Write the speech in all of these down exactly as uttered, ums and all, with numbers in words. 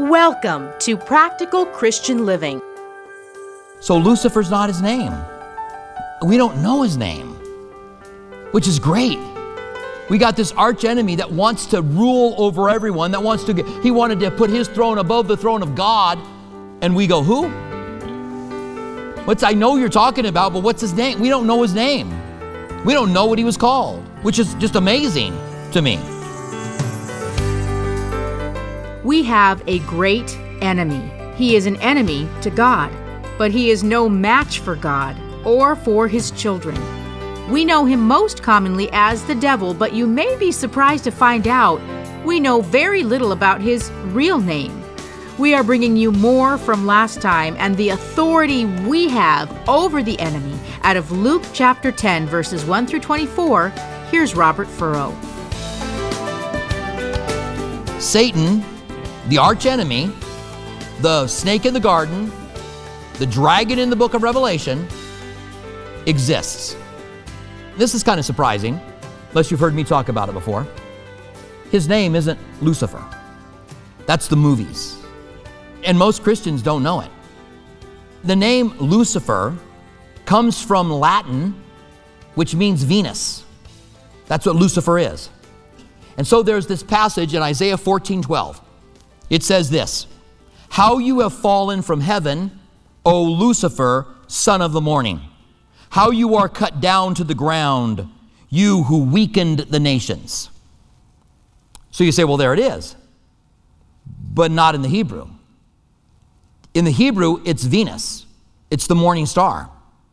Welcome to Practical Christian Living. So Lucifer's not his name. We don't know his name, which is great. We got this arch enemy that wants to rule over everyone, that wants to get, he wanted to put his throne above the throne of God. And we go, who? What's, I know you're talking about, but what's his name? We don't know his name. We don't know what he was called, which is just amazing to me. We have a great enemy. He is an enemy to God, but he is no match for God or for his children. We know him most commonly as the devil, but you may be surprised to find out we know very little about his real name. We are bringing you more from last time and the authority we have over the enemy out of Luke chapter ten, verses one through twenty-four. Here's Robert Furrow. Satan, the arch enemy, the snake in the garden, the dragon in the book of Revelation, exists. This is kind of surprising, unless you've heard me talk about it before. His name isn't Lucifer. That's the movies. And most Christians don't know it. The name Lucifer comes from Latin, which means Venus. That's what Lucifer is. And so there's this passage in Isaiah fourteen twelve. It says this, "How you have fallen from heaven, O Lucifer, son of the morning. How you are cut down to the ground, you who weakened the nations." So you say, well, there it is. But not in the Hebrew. In the Hebrew, it's Venus. It's the morning star.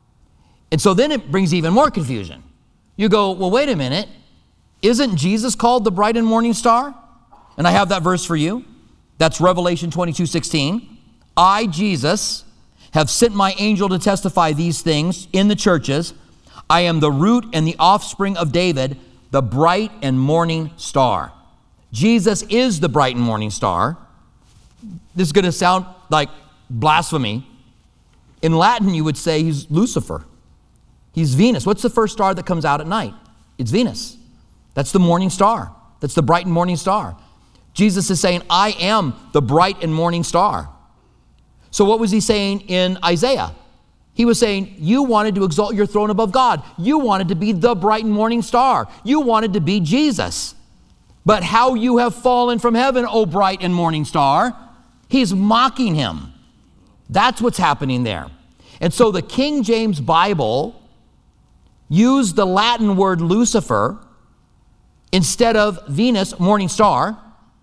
And so then it brings even more confusion. You go, well, wait a minute. Isn't Jesus called the bright and morning star? And I have that verse for you. That's Revelation twenty-two sixteen. "I, Jesus, have sent my angel to testify these things in the churches. I am the root and the offspring of David, the bright and morning star." Jesus is the bright and morning star. This is going to sound like blasphemy. In Latin, you would say he's Lucifer. He's Venus. What's the first star that comes out at night? It's Venus. That's the morning star. That's the bright and morning star. Jesus is saying, I am the bright and morning star. So what was he saying in Isaiah? He was saying, you wanted to exalt your throne above God. You wanted to be the bright and morning star. You wanted to be Jesus. But how you have fallen from heaven, O bright and morning star. He's mocking him. That's what's happening there. And so the King James Bible used the Latin word Lucifer instead of Venus, morning star.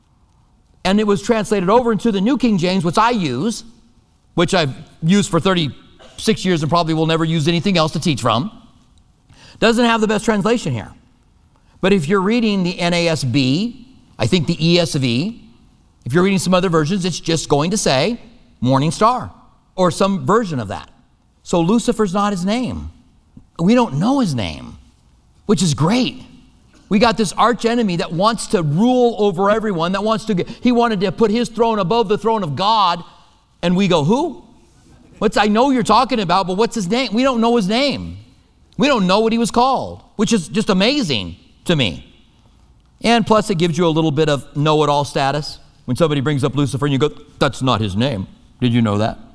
And it was translated over into the New King James, which I use, which I've used for thirty-six years and probably will never use anything else to teach from. Doesn't have the best translation here. But if you're reading the N A S B, I think the E S V, if you're reading some other versions, it's just going to say morning star or some version of that. So Lucifer's not his name. We don't know his name, which is great. We got this arch enemy that wants to rule over everyone, that wants to get, he wanted to put his throne above the throne of God. And we go, who? What's, I know you're talking about, but what's his name? We don't know his name. We don't know what he was called, which is just amazing to me. And plus it gives you a little bit of know-it-all status. When somebody brings up Lucifer and you go, that's not his name. Did you know that?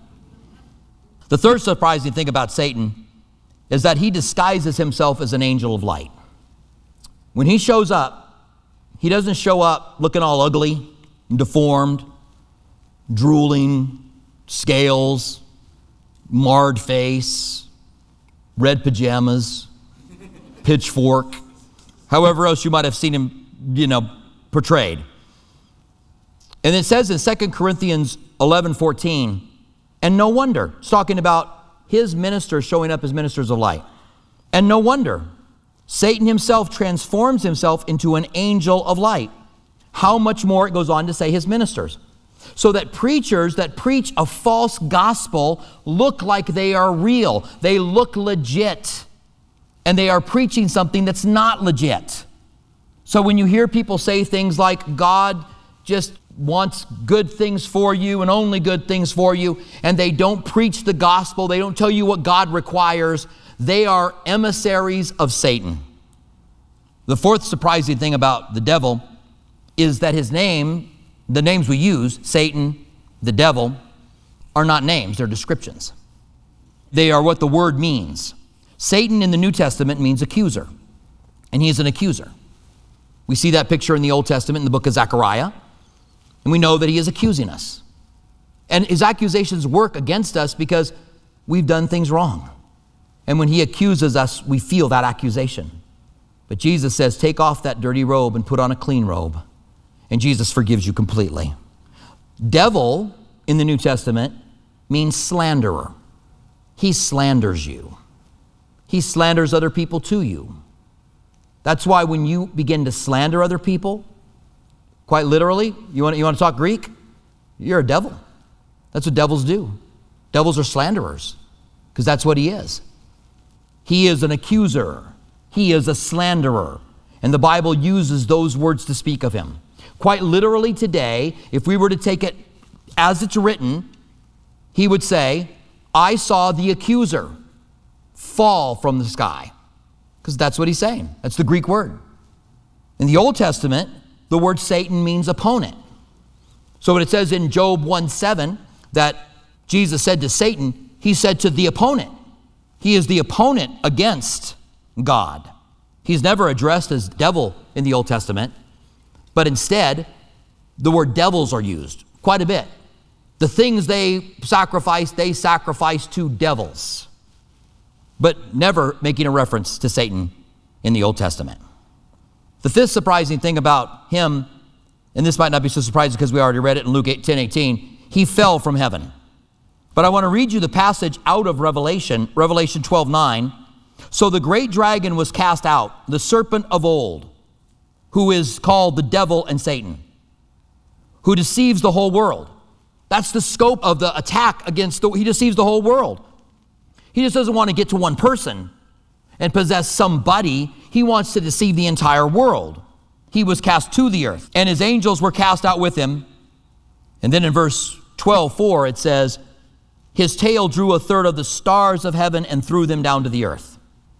The third surprising thing about Satan is that he disguises himself as an angel of light. When he shows up, he doesn't show up looking all ugly and deformed, drooling, scales, marred face, red pajamas, pitchfork, however else you might have seen him, you know, portrayed. And it says in Second Corinthians eleven fourteen, and no wonder, it's talking about his ministers showing up as ministers of light. And no wonder, Satan himself transforms himself into an angel of light. How much more, it goes on to say, his ministers. So that preachers that preach a false gospel look like they are real. They look legit. And they are preaching something that's not legit. So when you hear people say things like, God just wants good things for you and only good things for you, and they don't preach the gospel, they don't tell you what God requires, they are emissaries of Satan. The fourth surprising thing about the devil is that his name The names we use, Satan, the devil, are not names, they're descriptions. They are what the word means. Satan in the New Testament means accuser, and he is an accuser. We see that picture in the Old Testament in the book of Zechariah, and we know that he is accusing us. And his accusations work against us because we've done things wrong. And when he accuses us, we feel that accusation. But Jesus says, take off that dirty robe and put on a clean robe. And Jesus forgives you completely. Devil in the New Testament means slanderer. He slanders you. He slanders other people to you. That's why when you begin to slander other people, quite literally, you want, you want to talk Greek? You're a devil. That's what devils do. Devils are slanderers, because that's what he is. He is an accuser. He is a slanderer. And the Bible uses those words to speak of him. Quite literally today, if we were to take it as it's written, he would say, I saw the accuser fall from the sky. Because that's what he's saying. That's the Greek word. In the Old Testament, the word Satan means opponent. So when it says in Job one seven that Jesus said to Satan, he said to the opponent. He is the opponent against God. He's never addressed as devil in the Old Testament, but instead, the word devils are used quite a bit. The things they sacrifice, they sacrifice to devils, but never making a reference to Satan in the Old Testament. The fifth surprising thing about him, and this might not be so surprising because we already read it in Luke ten eighteen, he fell from heaven. But I want to read you the passage out of Revelation, Revelation twelve nine. So the great dragon was cast out, the serpent of old, who is called the devil and Satan, who deceives the whole world. That's the scope of the attack against the, he deceives the whole world. He just doesn't want to get to one person and possess somebody. He wants to deceive the entire world. He was cast to the earth, and his angels were cast out with him. And then in verse twelve four, it says, his tail drew a third of the stars of heaven and threw them down to the earth.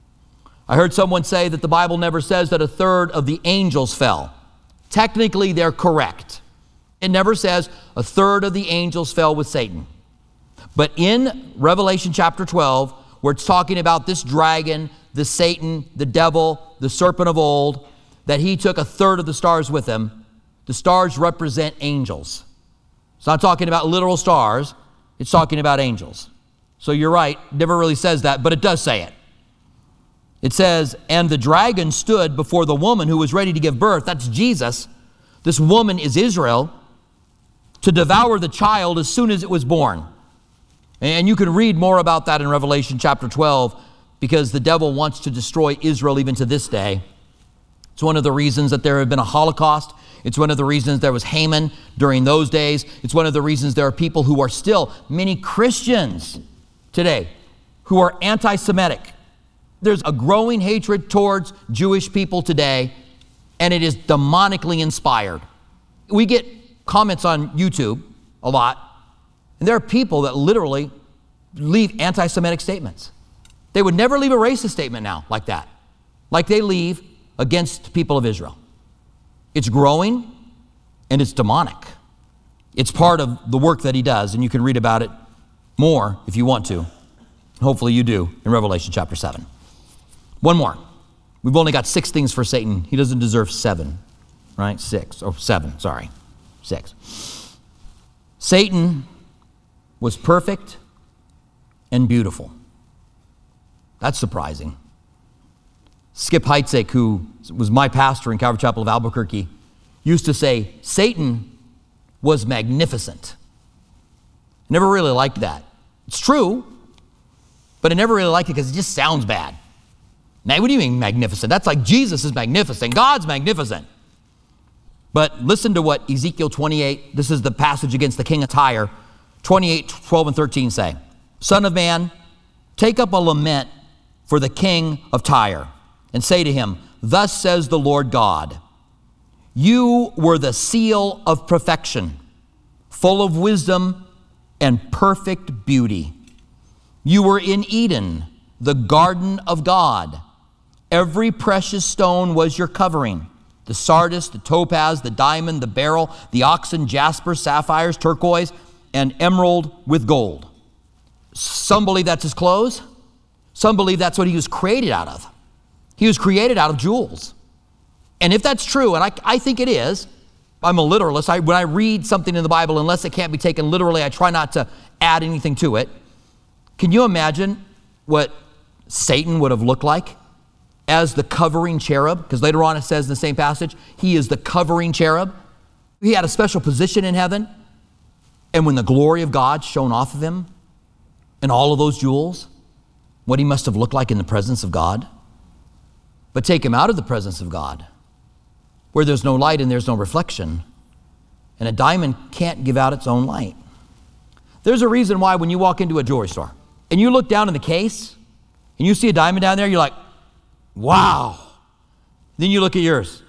I heard someone say that the Bible never says that a third of the angels fell. Technically, they're correct. It never says a third of the angels fell with Satan. But in Revelation chapter twelve, where it's talking about this dragon, the Satan, the devil, the serpent of old, that he took a third of the stars with him, the stars represent angels. It's not talking about literal stars. It's talking about angels. So you're right, never really says that, but it does say it. It says, and the dragon stood before the woman who was ready to give birth. That's Jesus. This woman is Israel, to devour the child as soon as it was born. And you can read more about that in Revelation chapter twelve, because the devil wants to destroy Israel even to this day. It's one of the reasons that there had been a Holocaust. It's one of the reasons there was Haman during those days. It's one of the reasons there are people who are still, many Christians today, who are anti-Semitic. There's a growing hatred towards Jewish people today, and it is demonically inspired. We get comments on YouTube a lot, and there are people that literally leave anti-Semitic statements. They would never leave a racist statement now like that, like they leave against people of Israel. It's growing, and it's demonic. It's part of the work that he does, and you can read about it more if you want to. Hopefully you do in Revelation chapter seven. One more. We've only got six things for Satan. He doesn't deserve seven, right? Six, or seven, sorry. Six. Satan was perfect and beautiful. That's surprising. Skip Heitzig, who was my pastor in Calvary Chapel of Albuquerque, used to say, Satan was magnificent. I never really liked that. It's true, but I never really liked it because it just sounds bad. Now, what do you mean magnificent? That's like Jesus is magnificent. God's magnificent. But listen to what Ezekiel twenty-eight, this is the passage against the king of Tyre, twenty-eight, twelve, and thirteen say, Son of man, take up a lament for the king of Tyre, and say to him, Thus says the Lord God, you were the seal of perfection, full of wisdom and perfect beauty. You were in Eden, the garden of God. Every precious stone was your covering, the sardis, the topaz, the diamond, the beryl, the oxen, jasper, sapphires, turquoise, and emerald with gold. Some believe that's his clothes. Some believe that's what he was created out of. He was created out of jewels. And if that's true, and I, I think it is, I'm a literalist. I, when I read something in the Bible, unless it can't be taken literally, I try not to add anything to it. Can you imagine what Satan would have looked like as the covering cherub? Because later on it says in the same passage, he is the covering cherub. He had a special position in heaven. And when the glory of God shone off of him and all of those jewels, what he must have looked like in the presence of God. But take him out of the presence of God, where there's no light and there's no reflection. And a diamond can't give out its own light. There's a reason why when you walk into a jewelry store and you look down in the case and you see a diamond down there, you're like, wow. Then you look at yours.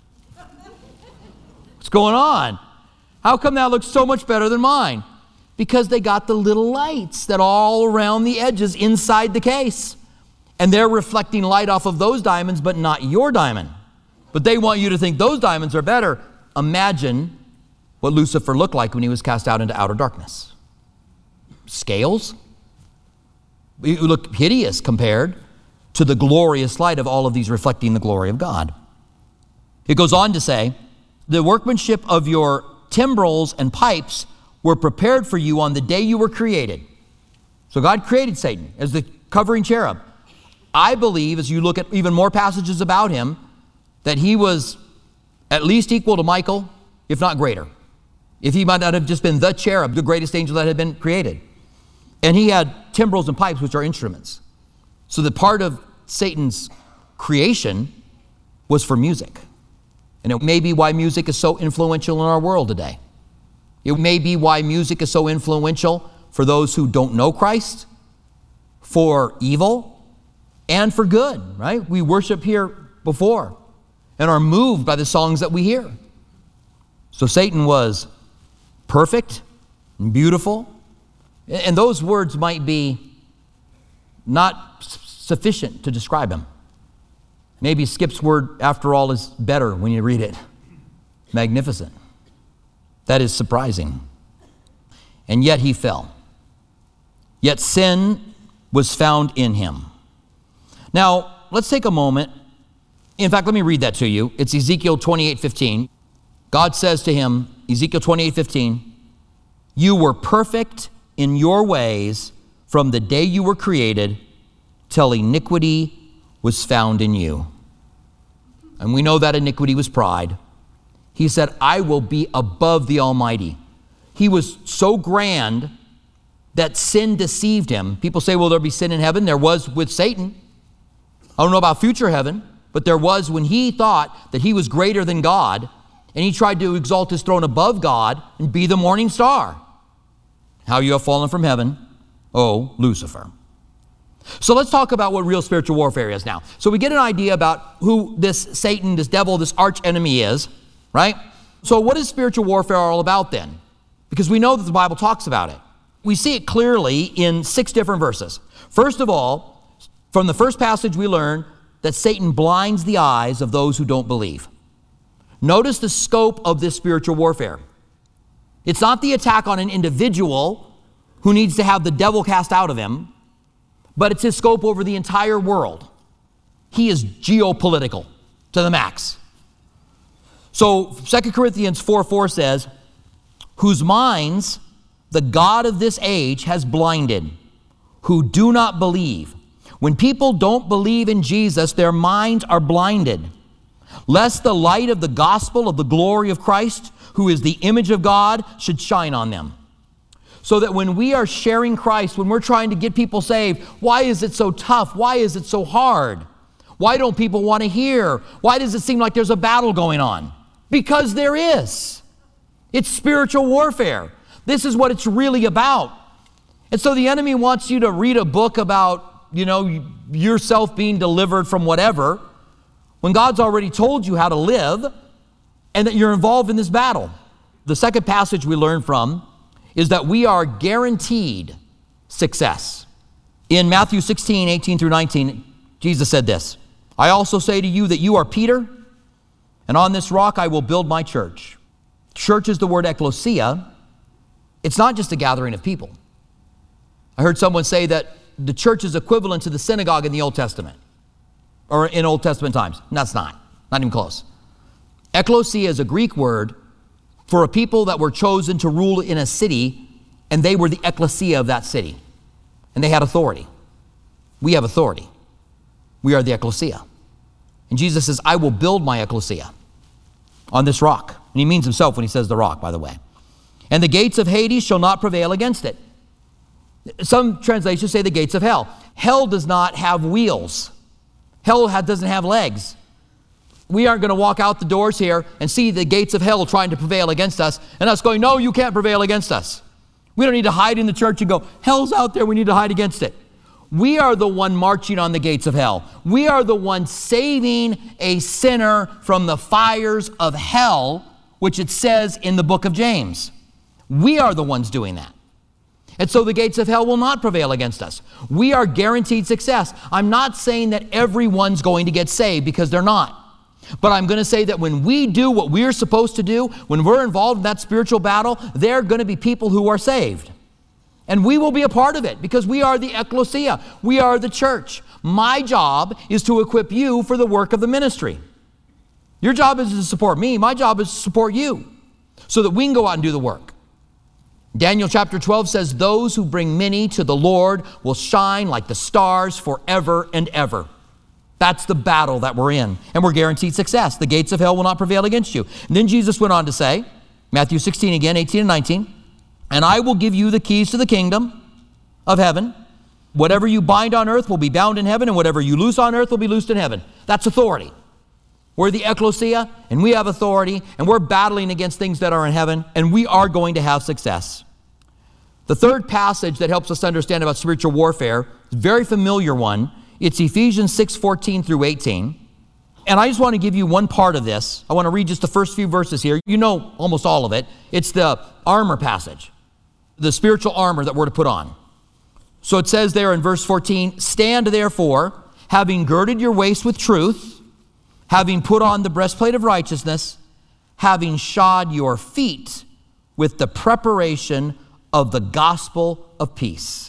What's going on? How come that looks so much better than mine? Because they got the little lights that are all around the edges inside the case. And they're reflecting light off of those diamonds, but not your diamond. But they want you to think those diamonds are better. Imagine what Lucifer looked like when he was cast out into outer darkness. Scales? It looked hideous compared to the glorious light of all of these reflecting the glory of God. It goes on to say, the workmanship of your timbrels and pipes were prepared for you on the day you were created. So God created Satan as the covering cherub. I believe, as you look at even more passages about him, that he was at least equal to Michael, if not greater. If he might not have just been the cherub, the greatest angel that had been created. And he had timbrels and pipes, which are instruments. So the part of Satan's creation was for music. And it may be why music is so influential in our world today. It may be why music is so influential for those who don't know Christ, for evil, and for good, right? We worship here before and are moved by the songs that we hear. So Satan was perfect and beautiful. And those words might be not sufficient to describe him. Maybe Skip's word, after all, is better when you read it. Magnificent. That is surprising. And yet he fell. Yet sin was found in him. Now, let's take a moment. In fact, let me read that to you. It's Ezekiel twenty-eight fifteen. God says to him, Ezekiel twenty-eight fifteen, you were perfect in your ways from the day you were created till iniquity was found in you. And we know that iniquity was pride. He said, I will be above the Almighty. He was so grand that sin deceived him. People say, will there be sin in heaven? There was with Satan. I don't know about future heaven, but there was when he thought that he was greater than God, and he tried to exalt his throne above God and be the morning star. How you have fallen from heaven, O Lucifer. So let's talk about what real spiritual warfare is now. So we get an idea about who this Satan, this devil, this arch enemy is, right? So what is spiritual warfare all about then? Because we know that the Bible talks about it. We see it clearly in six different verses. First of all, from the first passage we learn that Satan blinds the eyes of those who don't believe. Notice the scope of this spiritual warfare. It's not the attack on an individual who needs to have the devil cast out of him, but it's his scope over the entire world. He is geopolitical to the max. So Second Corinthians four four says, whose minds the God of this age has blinded, who do not believe. When people don't believe in Jesus, their minds are blinded, lest the light of the gospel of the glory of Christ, who is the image of God, should shine on them. So that when we are sharing Christ, when we're trying to get people saved, why is it so tough? Why is it so hard? Why don't people want to hear? Why does it seem like there's a battle going on? Because there is. It's spiritual warfare. This is what it's really about. And so the enemy wants you to read a book about, you know, yourself being delivered from whatever, when God's already told you how to live and that you're involved in this battle. The second passage we learn from is that we are guaranteed success. In Matthew sixteen, eighteen through nineteen, Jesus said this, I also say to you that you are Peter, And on this rock I will build my church. Church is the word ecclesia. It's not just a gathering of people. I heard someone say that the church is equivalent to the synagogue in the Old Testament, or in Old Testament times. And that's not, not even close. Ecclesia is a Greek word for a people that were chosen to rule in a city, and they were the ecclesia of that city. And they had authority. We have authority. We are the ecclesia. And Jesus says, I will build my ecclesia on this rock. And he means himself when he says the rock, by the way. And the gates of Hades shall not prevail against it. Some translations say the gates of hell. Hell does not have wheels. Hell ha- doesn't have legs. We aren't going to walk out the doors here and see the gates of hell trying to prevail against us, and us going, no, you can't prevail against us. We don't need to hide in the church and go, hell's out there, we need to hide against it. We are the one marching on the gates of hell. We are the one saving a sinner from the fires of hell, which it says in the book of James. We are the ones doing that. And so the gates of hell will not prevail against us. We are guaranteed success. I'm not saying that everyone's going to get saved, because they're not. But I'm going to say that when we do what we're supposed to do, when we're involved in that spiritual battle, there are going to be people who are saved. And we will be a part of it, because we are the ecclesia. We are the church. My job is to equip you for the work of the ministry. Your job is to support me. My job is to support you so that we can go out and do the work. Daniel chapter twelve says, those who bring many to the Lord will shine like the stars forever and ever. That's the battle that we're in, and we're guaranteed success. The gates of hell will not prevail against you. And then Jesus went on to say, Matthew sixteen again, eighteen and nineteen, and I will give you the keys to the kingdom of heaven. Whatever you bind on earth will be bound in heaven, and whatever you loose on earth will be loosed in heaven. That's authority. We're the ecclesia, and we have authority, and we're battling against things that are in heaven, and we are going to have success. The third passage that helps us understand about spiritual warfare is a very familiar one. It's Ephesians six, fourteen through eighteen. And I just want to give you one part of this. I want to read just the first few verses here. You know almost all of it. It's the armor passage, the spiritual armor that we're to put on. So it says there in verse fourteen, stand therefore, having girded your waist with truth, having put on the breastplate of righteousness, having shod your feet with the preparation of the gospel of peace.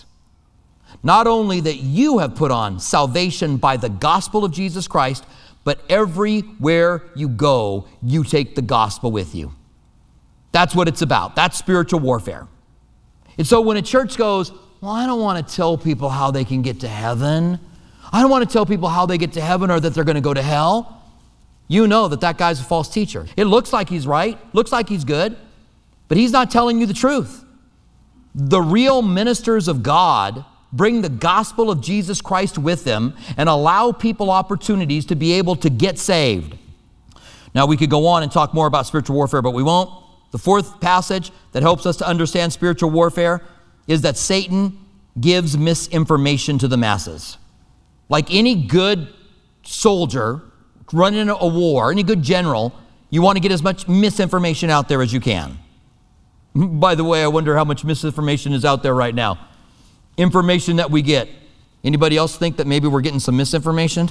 Not only that you have put on salvation by the gospel of Jesus Christ, but everywhere you go, you take the gospel with you. That's what it's about. That's spiritual warfare. And so when a church goes, well, I don't want to tell people how they can get to heaven. I don't want to tell people how they get to heaven or that they're going to go to hell. You know that that guy's a false teacher. It looks like he's right, looks like he's good, but he's not telling you the truth. The real ministers of God bring the gospel of Jesus Christ with them and allow people opportunities to be able to get saved. Now, we could go on and talk more about spiritual warfare, but we won't. The fourth passage that helps us to understand spiritual warfare is that Satan gives misinformation to the masses. Like any good soldier running a war, any good general, you want to get as much misinformation out there as you can. By the way, I wonder how much misinformation is out there right now. Information that we get. Anybody else think that maybe we're getting some misinformation?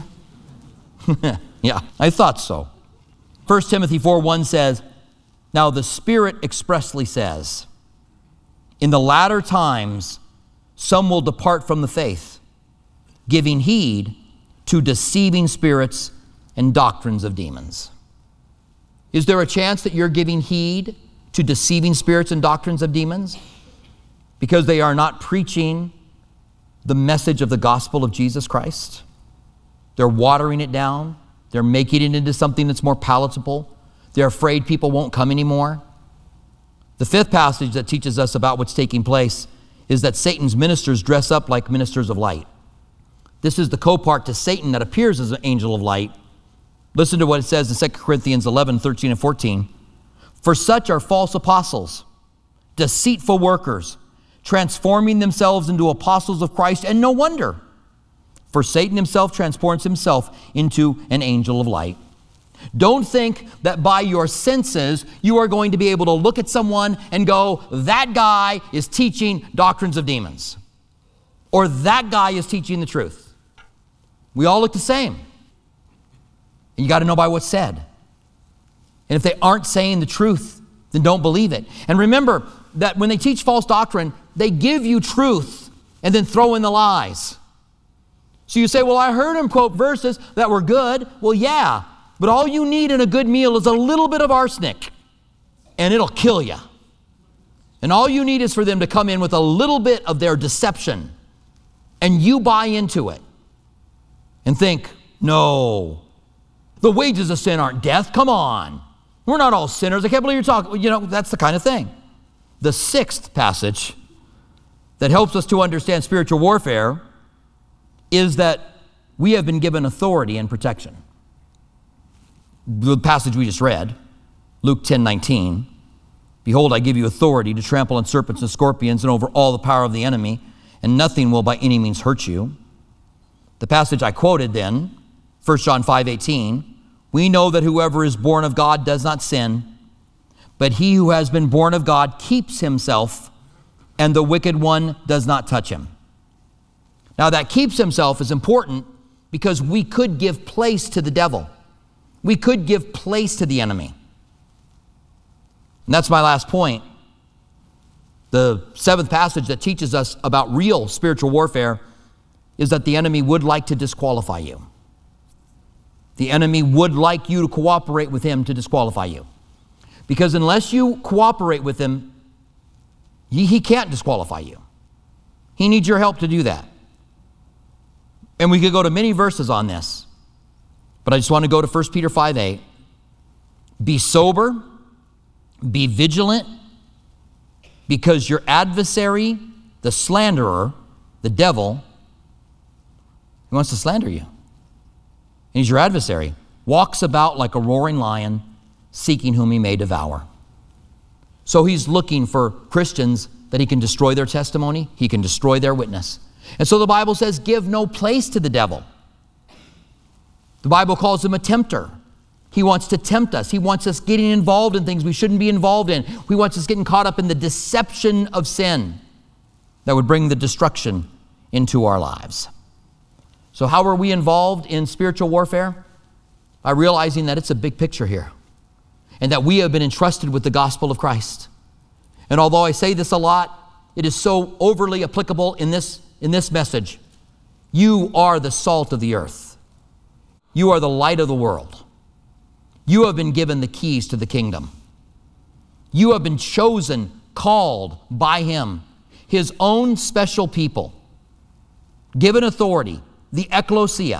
Yeah, I thought so. First Timothy four one says, now the Spirit expressly says, in the latter times some will depart from the faith, giving heed to deceiving spirits and doctrines of demons. Is there a chance that you're giving heed to deceiving spirits and doctrines of demons because they are not preaching the message of the gospel of Jesus Christ? They're watering it down. They're making it into something that's more palatable. They're afraid people won't come anymore. The fifth passage that teaches us about what's taking place is that Satan's ministers dress up like ministers of light. This is the co-part to Satan that appears as an angel of light. Listen to what it says in Second Corinthians eleven, thirteen and fourteen. For such are false apostles, deceitful workers, transforming themselves into apostles of Christ, and no wonder, for Satan himself transforms himself into an angel of light. Don't think that by your senses you are going to be able to look at someone and go, that guy is teaching doctrines of demons, or that guy is teaching the truth. We all look the same. And you got to know by what's said. And if they aren't saying the truth, then don't believe it. And remember that when they teach false doctrine, they give you truth and then throw in the lies. So you say, well, I heard him quote verses that were good. Well, yeah, but all you need in a good meal is a little bit of arsenic, and it'll kill you. And all you need is for them to come in with a little bit of their deception, and you buy into it and think, no, the wages of sin aren't death. Come on. We're not all sinners. I can't believe you're talking. You know, that's the kind of thing. The sixth passage that helps us to understand spiritual warfare is that we have been given authority and protection. The passage we just read, Luke ten nineteen, behold, I give you authority to trample on serpents and scorpions and over all the power of the enemy, and nothing will by any means hurt you. The passage I quoted then, First John five eighteen, we know that whoever is born of God does not sin, but he who has been born of God keeps himself, and the wicked one does not touch him. Now that keeps himself is important because we could give place to the devil. We could give place to the enemy. And that's my last point. The seventh passage that teaches us about real spiritual warfare is that the enemy would like to disqualify you. The enemy would like you to cooperate with him to disqualify you. Because unless you cooperate with him, he, he can't disqualify you. He needs your help to do that. And we could go to many verses on this, but I just want to go to First Peter five eight. Be sober, be vigilant, because your adversary, the slanderer, the devil, he wants to slander you. And he's your adversary, walks about like a roaring lion, seeking whom he may devour. So he's looking for Christians that he can destroy their testimony, he can destroy their witness. And so the Bible says, give no place to the devil. The Bible calls him a tempter. He wants to tempt us. He wants us getting involved in things we shouldn't be involved in. He wants us getting caught up in the deception of sin that would bring the destruction into our lives. So how are we involved in spiritual warfare? By realizing that it's a big picture here, and that we have been entrusted with the gospel of Christ. And although I say this a lot, it is so overly applicable in this, in this message. You are the salt of the earth. You are the light of the world. You have been given the keys to the kingdom. You have been chosen, called by him, his own special people, given authority, the ecclesia,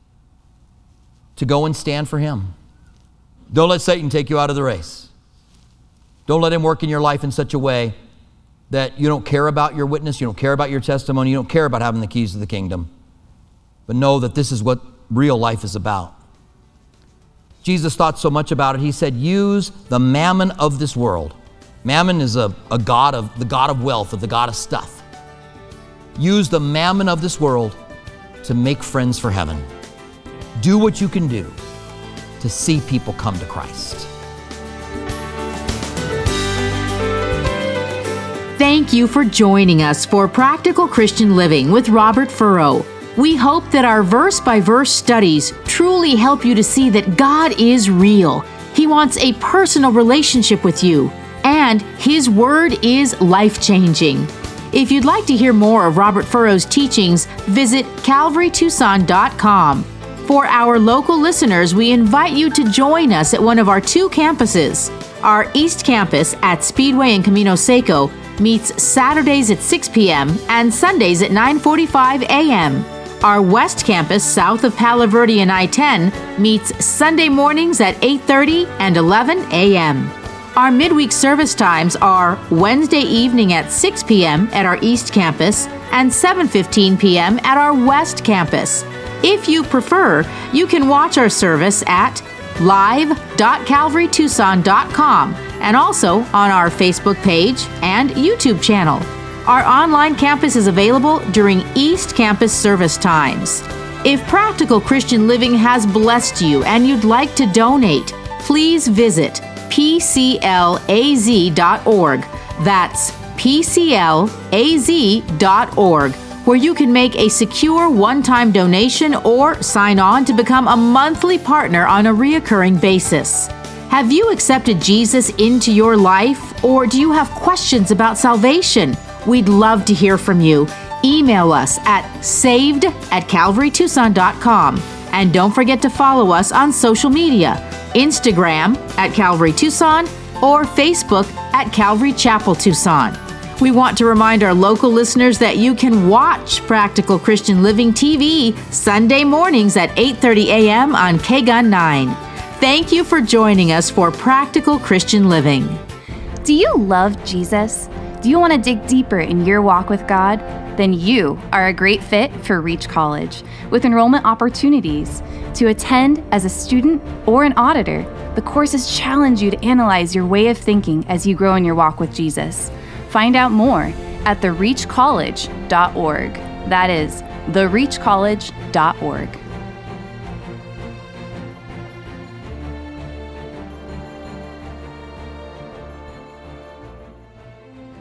to go and stand for him. Don't let Satan take you out of the race. Don't let him work in your life in such a way that you don't care about your witness, you don't care about your testimony, you don't care about having the keys to the kingdom. But know that this is what real life is about. Jesus thought so much about it, he said, use the mammon of this world. Mammon is a, a god of, the god of wealth, or the god of stuff. Use the mammon of this world to make friends for heaven. Do what you can do to see people come to Christ. Thank you for joining us for Practical Christian Living with Robert Furrow. We hope that our verse-by-verse studies truly help you to see that God is real. He wants a personal relationship with you, and His Word is life-changing. If you'd like to hear more of Robert Furrow's teachings, visit calvary tucson dot com. For our local listeners, we invite you to join us at one of our two campuses. Our East Campus at Speedway and Camino Seco meets Saturdays at six p.m. and Sundays at nine forty-five a.m. Our West Campus, south of Palo Verde and I ten, meets Sunday mornings at eight thirty and eleven a.m. Our midweek service times are Wednesday evening at six p.m. at our East Campus and seven fifteen p.m. at our West Campus. If you prefer, you can watch our service at live dot calvary tucson dot com and also on our Facebook page and YouTube channel. Our online campus is available during East Campus service times. If Practical Christian Living has blessed you and you'd like to donate, please visit p c l a z dot org. That's p c l a z dot org, where you can make a secure one-time donation or sign on to become a monthly partner on a reoccurring basis. Have you accepted Jesus into your life, or do you have questions about salvation? We'd love to hear from you. Email us at saved at calvary tucson dot com. And don't forget to follow us on social media, Instagram at Calvary Tucson or Facebook at Calvary Chapel Tucson. We want to remind our local listeners that you can watch Practical Christian Living T V Sunday mornings at eight thirty a.m. on K G U N nine. Thank you for joining us for Practical Christian Living. Do you love Jesus? Do you want to dig deeper in your walk with God? Then you are a great fit for Reach College, with enrollment opportunities. To attend as a student or an auditor, the courses challenge you to analyze your way of thinking as you grow in your walk with Jesus. Find out more at the reach college dot org. That is the reach college dot org.